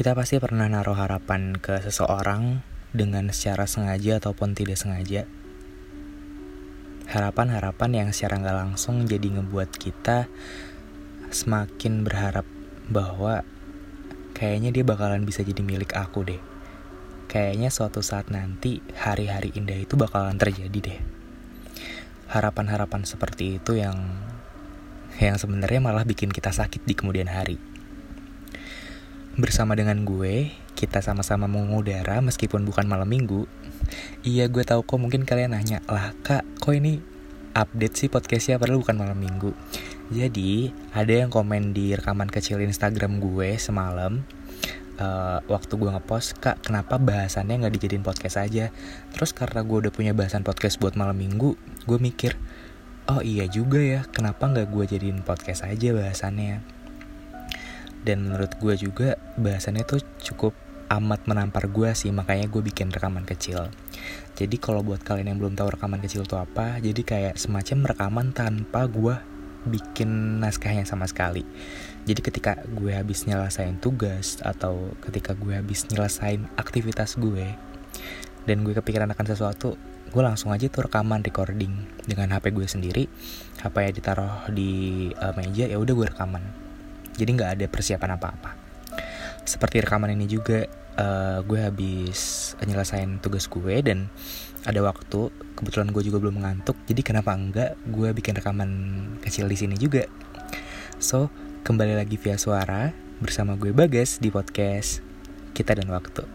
Kita pasti pernah naruh harapan ke seseorang dengan secara sengaja ataupun tidak sengaja. Harapan-harapan yang secara gak langsung jadi ngebuat kita semakin berharap bahwa kayaknya dia bakalan bisa jadi milik aku deh. Kayaknya suatu saat nanti hari-hari indah itu bakalan terjadi deh. Harapan-harapan seperti itu yang sebenarnya malah bikin kita sakit di kemudian hari. Bersama dengan gue, kita sama-sama mengudara meskipun bukan malam minggu. Iya, gue tahu kok mungkin kalian nanya, lah kak, kok ini update sih podcastnya padahal bukan malam minggu. Jadi, ada yang komen di rekaman kecil Instagram gue semalam, waktu gue ngepost, kak kenapa bahasannya gak dijadiin podcast aja. Terus karena gue udah punya bahasan podcast buat malam minggu, gue mikir, oh iya juga ya, kenapa gak gue jadiin podcast aja bahasannya. Dan menurut gue juga bahasannya tuh cukup amat menampar gue sih, makanya gue bikin rekaman kecil. Jadi kalau buat kalian yang belum tahu rekaman kecil itu apa, jadi kayak semacam rekaman tanpa gue bikin naskahnya sama sekali. Jadi ketika gue habis nyelesain tugas atau ketika gue habis nyelesain aktivitas gue dan gue kepikiran akan sesuatu, gue langsung aja tuh rekaman recording dengan HP gue sendiri. HP-nya ditaruh di meja, ya udah gue rekaman. Jadi nggak ada persiapan apa-apa. Seperti rekaman ini juga, gue habis nyelesain tugas gue dan ada waktu. Kebetulan gue juga belum ngantuk, jadi kenapa enggak gue bikin rekaman kecil di sini juga. So, kembali lagi via suara bersama gue Bagas di podcast Kita dan Waktu.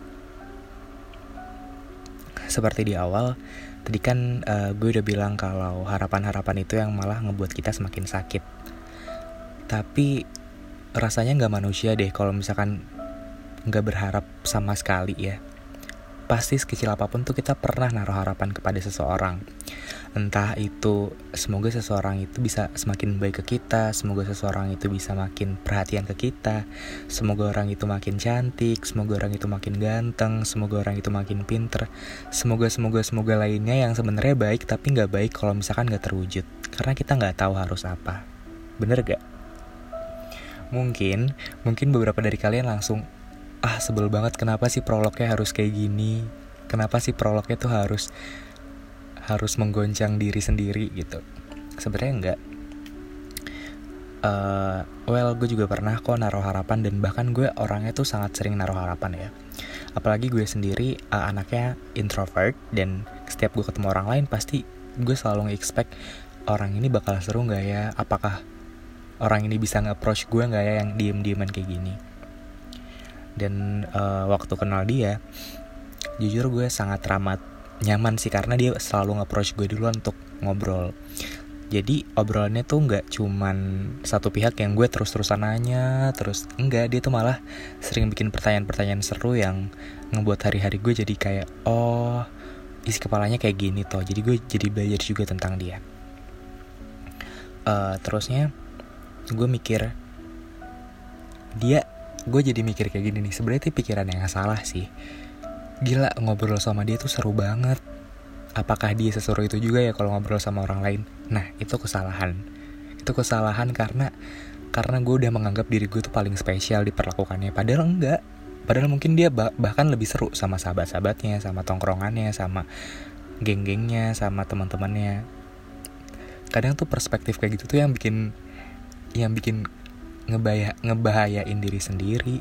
Seperti di awal, tadi kan gue udah bilang kalau harapan-harapan itu yang malah ngebuat kita semakin sakit. Tapi rasanya gak manusia deh kalau misalkan gak berharap sama sekali ya. Pasti sekecil apapun tuh kita pernah naruh harapan kepada seseorang. Entah itu semoga seseorang itu bisa semakin baik ke kita, semoga seseorang itu bisa makin perhatian ke kita, semoga orang itu makin cantik, semoga orang itu makin ganteng, semoga orang itu makin pinter, semoga lainnya yang sebenarnya baik tapi gak baik kalau misalkan gak terwujud. Karena kita gak tahu harus apa. Bener gak? Mungkin beberapa dari kalian langsung, sebel banget, kenapa sih prolognya harus kayak gini? Kenapa sih prolognya tuh harus menggoncang diri sendiri gitu? Sebenarnya enggak. Gue juga pernah kok naruh harapan, dan bahkan gue orangnya tuh sangat sering naruh harapan ya. Apalagi gue sendiri anaknya introvert, dan setiap gue ketemu orang lain pasti gue selalu nge-expect orang ini bakal seru gak ya? Apakah orang ini bisa nge-approach gue gak ya yang diem-dieman kayak gini. Dan waktu kenal dia, jujur gue sangat teramat nyaman sih, karena dia selalu nge-approach gue duluan untuk ngobrol. Jadi obrolannya tuh gak cuman satu pihak yang gue terus-terusan nanya terus. Enggak, dia tuh malah sering bikin pertanyaan-pertanyaan seru yang ngebuat hari-hari gue jadi kayak, oh isi kepalanya kayak gini toh. Jadi gue jadi belajar juga tentang dia. Terusnya gue mikir, gue jadi mikir kayak gini nih, sebenarnya itu pikiran yang salah sih. Gila, ngobrol sama dia tuh seru banget. Apakah dia seseru itu juga ya kalau ngobrol sama orang lain? Nah, itu kesalahan. Itu kesalahan karena gue udah menganggap diri gue tuh paling spesial diperlakukannya. Padahal enggak. Padahal mungkin dia bahkan lebih seru sama sahabat-sahabatnya, sama tongkrongannya, sama geng-gengnya, sama teman-temannya. Kadang tuh perspektif kayak gitu tuh yang bikin ngebahayain diri sendiri.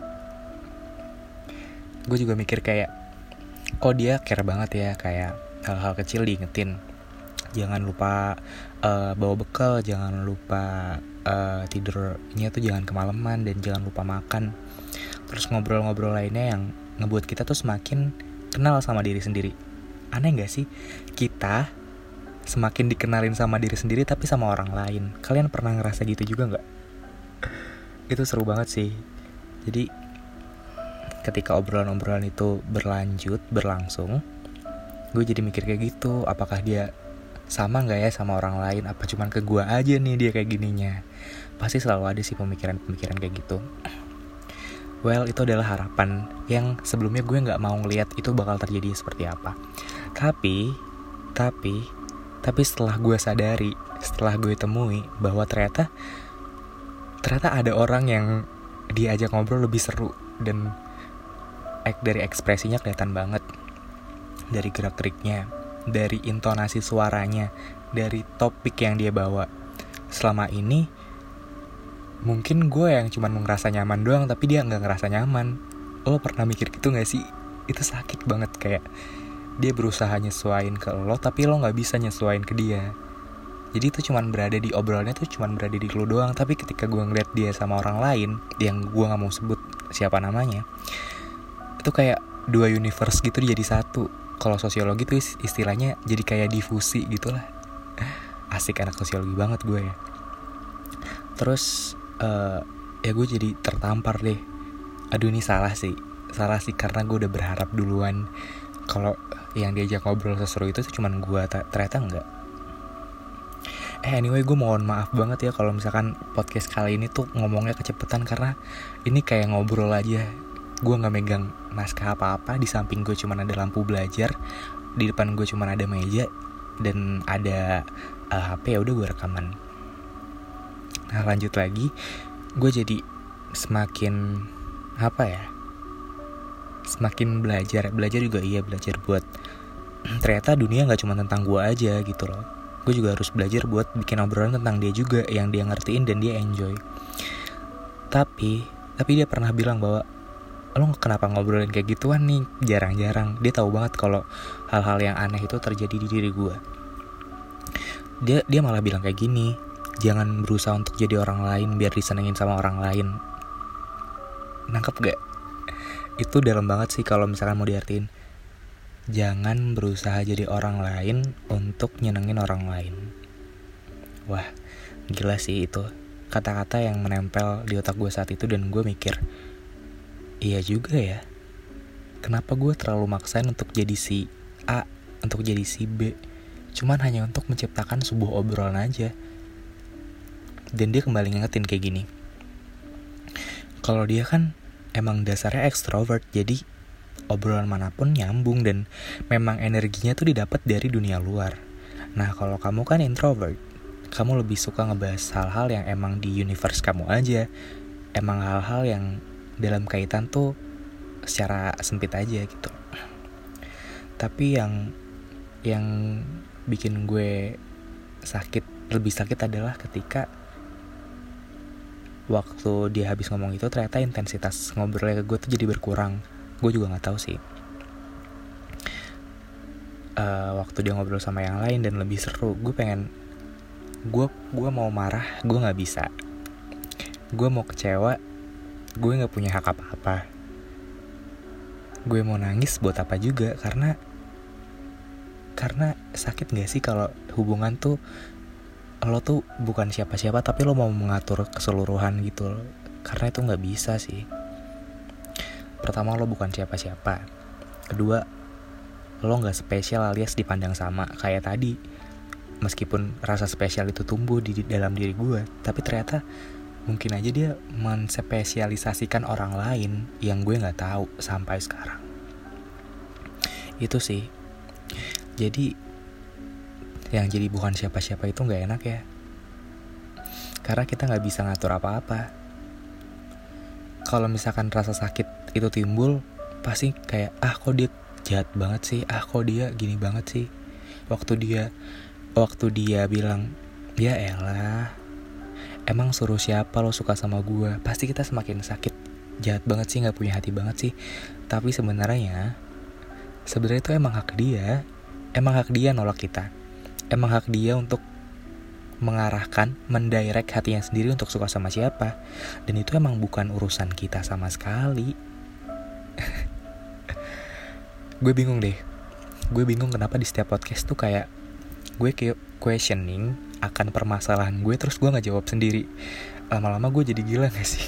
Gue juga mikir kayak, kok dia care banget ya, kayak hal-hal kecil diingetin. Jangan lupa bawa bekal, jangan lupa tidurnya tuh jangan kemalaman, dan jangan lupa makan. Terus ngobrol-ngobrol lainnya yang ngebuat kita tuh semakin kenal sama diri sendiri. Aneh gak sih? Kita semakin dikenalin sama diri sendiri tapi sama orang lain. Kalian pernah ngerasa gitu juga gak? Itu seru banget sih. Jadi ketika obrolan-obrolan itu berlangsung, gue jadi mikir kayak gitu, apakah dia sama gak ya sama orang lain? Apa cuman ke gue aja nih dia kayak gininya? Pasti selalu ada sih pemikiran-pemikiran kayak gitu. Well, itu adalah harapan yang sebelumnya gue gak mau ngeliat itu bakal terjadi seperti apa. Tapi setelah gue sadari, setelah gue temui bahwa ternyata ada orang yang diajak ngobrol lebih seru, dan dari ekspresinya kelihatan banget, dari gerak-geriknya, dari intonasi suaranya, dari topik yang dia bawa. Selama ini mungkin gue yang cuma ngerasa nyaman doang, tapi dia gak ngerasa nyaman. Lo pernah mikir gitu gak sih? Itu sakit banget, kayak dia berusaha nyesuain ke lo, tapi lo gak bisa nyesuain ke dia. Jadi itu cuman berada di obrolannya tuh cuman berada di lo doang. Tapi ketika gue ngeliat dia sama orang lain, yang gue gak mau sebut siapa namanya, itu kayak dua universe gitu jadi satu. Kalau sosiologi tuh istilahnya jadi kayak difusi gitu lah. Asik, anak sosiologi banget gue ya. Terus ya gue jadi tertampar deh. Aduh, ini salah sih karena gue udah berharap duluan kalau yang diajak ngobrol seseru itu cuman gue, ternyata enggak. Anyway, gue mohon maaf banget ya kalau misalkan podcast kali ini tuh ngomongnya kecepatan, karena ini kayak ngobrol aja. Gue gak megang naskah apa-apa. Di samping gue cuman ada lampu belajar, di depan gue cuman ada meja dan ada HP. Ya udah, gue rekaman. Nah, lanjut lagi. Gue jadi semakin semakin belajar juga. Iya, belajar buat ternyata dunia gak cuma tentang gue aja gitu loh. Gue juga harus belajar buat bikin obrolan tentang dia juga, yang dia ngertiin dan dia enjoy. Tapi dia pernah bilang bahwa lo kenapa ngobrolin kayak gituan nih, jarang-jarang. Dia tahu banget kalau hal-hal yang aneh itu terjadi di diri gue. Dia malah bilang kayak gini, jangan berusaha untuk jadi orang lain biar disenengin sama orang lain. Nangkep gak? Itu dalam banget sih kalau misalkan mau diartiin. Jangan berusaha jadi orang lain untuk nyenengin orang lain. Wah, gila sih itu kata-kata yang menempel di otak gue saat itu. Dan gue mikir, iya juga ya, kenapa gue terlalu maksain untuk jadi si A, untuk jadi si B, cuman hanya untuk menciptakan sebuah obrolan aja. Dan dia kembali ngingetin kayak gini, kalau dia kan emang dasarnya ekstrovert, jadi obrolan manapun nyambung dan memang energinya tuh didapat dari dunia luar. Nah, kalau kamu kan introvert, kamu lebih suka ngebahas hal-hal yang emang di universe kamu aja, emang hal-hal yang dalam kaitan tuh secara sempit aja gitu. Tapi yang bikin gue lebih sakit adalah ketika waktu dia habis ngomong itu, ternyata intensitas ngobrolnya ke gue tuh jadi berkurang. Gue juga nggak tahu sih. Waktu dia ngobrol sama yang lain dan lebih seru, gue mau marah, gue nggak bisa. Gue mau kecewa, gue nggak punya hak apa-apa. Gue mau nangis buat apa juga, karena sakit nggak sih kalau hubungan tuh lo tuh bukan siapa-siapa tapi lo mau mengatur keseluruhan gitu. Karena itu nggak bisa sih. Pertama, lo bukan siapa-siapa. Kedua, lo gak spesial alias dipandang sama. Kayak tadi, meskipun rasa spesial itu tumbuh di dalam diri gue, tapi ternyata mungkin aja dia menspesialisasikan orang lain yang gue gak tahu sampai sekarang. Itu sih. Jadi yang jadi bukan siapa-siapa itu gak enak ya, karena kita gak bisa ngatur apa-apa. Kalau misalkan rasa sakit itu timbul, pasti kayak, kok dia jahat banget sih, kok dia gini banget sih. Waktu dia bilang, ya elah, emang suruh siapa lo suka sama gue, pasti kita semakin sakit. Jahat banget sih, gak punya hati banget sih. Tapi sebenarnya itu emang hak dia nolak kita. Emang hak dia untuk mengarahkan, mendirect hatinya sendiri untuk suka sama siapa. Dan itu emang bukan urusan kita sama sekali. Gue bingung kenapa di setiap podcast tuh kayak gue questioning akan permasalahan gue, terus gue gak jawab sendiri. Lama-lama gue jadi gila gak sih?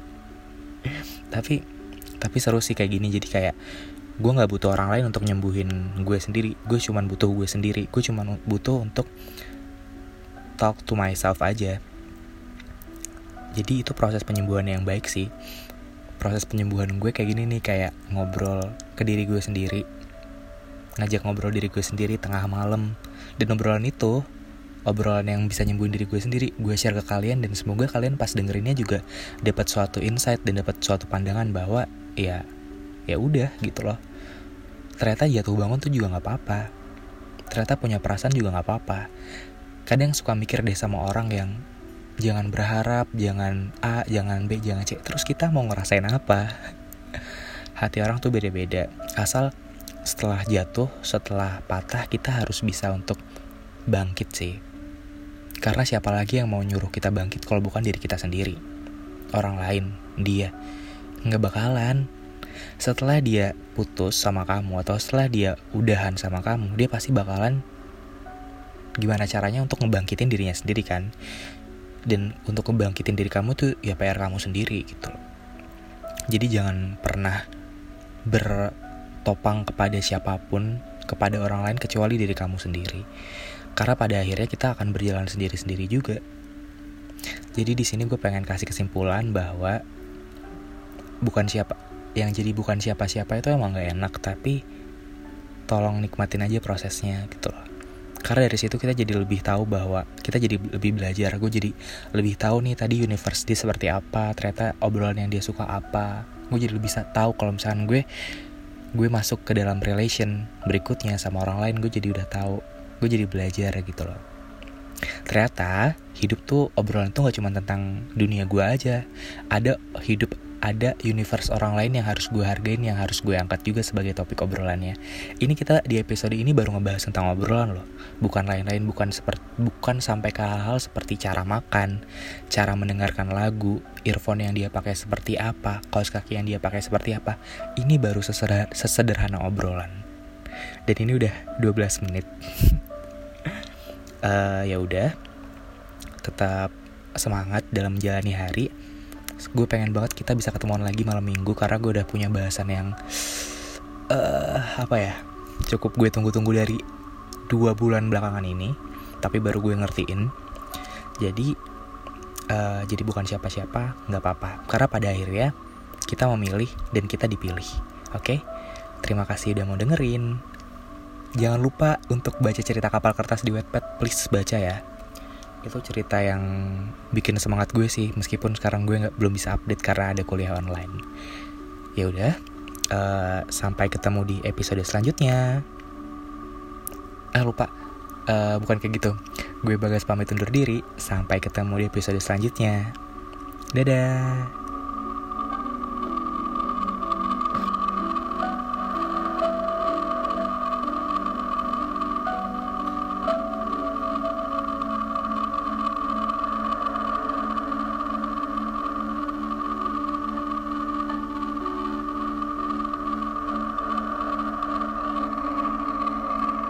Tapi seru sih kayak gini. Jadi kayak gue gak butuh orang lain untuk nyembuhin gue sendiri. Gue cuman butuh gue sendiri. Gue cuman butuh untuk talk to myself aja. Jadi itu proses penyembuhan yang baik sih. Proses penyembuhan gue kayak gini nih, kayak ngobrol ke diri gue sendiri, ngajak ngobrol diri gue sendiri tengah malam. Dan obrolan yang bisa nyembuhin diri gue sendiri, gue share ke kalian. Dan semoga kalian pas dengerinnya juga dapat suatu insight dan dapat suatu pandangan bahwa ya ya udah gitu loh. Ternyata jatuh bangun tuh juga gak apa-apa. Ternyata punya perasaan juga gak apa-apa. Kadang suka mikir deh sama orang yang jangan berharap, jangan A, jangan B, jangan C. Terus kita mau ngerasain apa? Hati orang tuh beda-beda. Asal setelah jatuh, setelah patah, kita harus bisa untuk bangkit sih. Karena siapa lagi yang mau nyuruh kita bangkit kalau bukan diri kita sendiri. Orang lain, dia gak bakalan. Setelah dia putus sama kamu atau setelah dia udahan sama kamu, dia pasti bakalan gimana caranya untuk ngebangkitin dirinya sendiri kan. Dan untuk ngebangkitin diri kamu tuh ya PR kamu sendiri gitu loh. Jadi jangan pernah bertopang kepada siapapun, kepada orang lain kecuali diri kamu sendiri. Karena pada akhirnya kita akan berjalan sendiri-sendiri juga. Jadi di sini gue pengen kasih kesimpulan bahwa bukan siapa-siapa itu emang gak enak, tapi tolong nikmatin aja prosesnya gitu loh. Karena dari situ kita jadi lebih tahu bahwa kita jadi lebih belajar. Gue jadi lebih tahu nih tadi universe dia seperti apa, ternyata obrolan yang dia suka apa. Gue jadi lebih tahu kalau misalkan gue masuk ke dalam relation berikutnya sama orang lain, gue jadi udah tahu. Gue jadi belajar gitu loh. Ternyata hidup tuh obrolan tuh gak cuma tentang dunia gue aja. Ada universe orang lain yang harus gue hargain, yang harus gue angkat juga sebagai topik obrolannya. Ini kita di episode ini baru ngebahas tentang obrolan loh. Bukan lain-lain, bukan sampai ke hal-hal seperti cara makan, cara mendengarkan lagu, earphone yang dia pakai seperti apa, kaos kaki yang dia pakai seperti apa. Ini baru sesederhana obrolan. Dan ini udah 12 menit. Ya udah, tetap semangat dalam menjalani hari. Gue pengen banget kita bisa ketemuan lagi malam minggu, karena gue udah punya bahasan yang cukup gue tunggu-tunggu dari 2 bulan belakangan ini, tapi baru gue ngertiin. Jadi bukan siapa-siapa, gak apa-apa. Karena pada akhirnya kita memilih dan kita dipilih. Oke? Terima kasih udah mau dengerin. Jangan lupa untuk baca cerita Kapal Kertas di Wattpad, please baca ya. Itu cerita yang bikin semangat gue sih, meskipun sekarang gue belum bisa update karena ada kuliah online. Ya udah, sampai ketemu di episode selanjutnya. Bukan kayak gitu. Gue Bagas pamit undur diri. Sampai ketemu di episode selanjutnya. Dadah.